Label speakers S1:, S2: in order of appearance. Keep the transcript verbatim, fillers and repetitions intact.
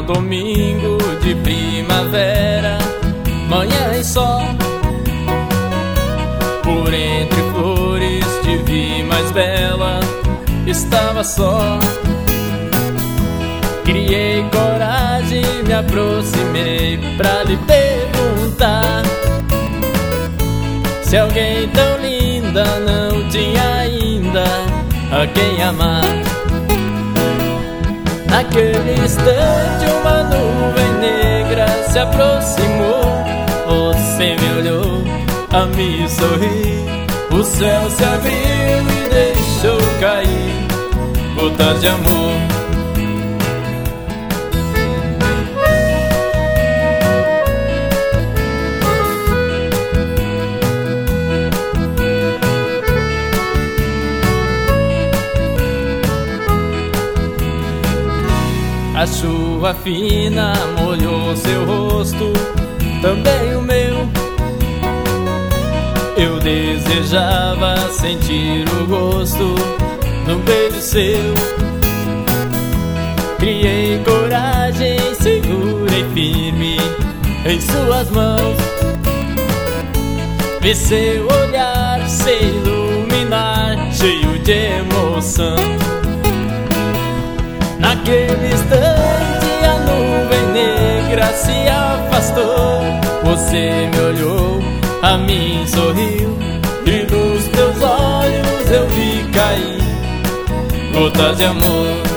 S1: um domingo de primavera, manhã e sol. Por entre flores te vi mais bela, estava só. Criei coragem, me aproximei pra lhe perguntar se alguém tão linda não tinha ainda a quem amar. Naquele instante uma nuvem negra se aproximou. Você me olhou, a me sorrir. O céu se abriu e deixou cair gotas de amor. A chuva fina molhou seu rosto, também o meu. Eu desejava sentir o gosto num beijo seu. Criei coragem, segurei firme em suas mãos. Vi seu olhar se iluminar, cheio de emoção. Naquele instante a nuvem negra se afastou. Você me olhou, a mim sorriu, e nos teus olhos eu vi cair gotas de amor.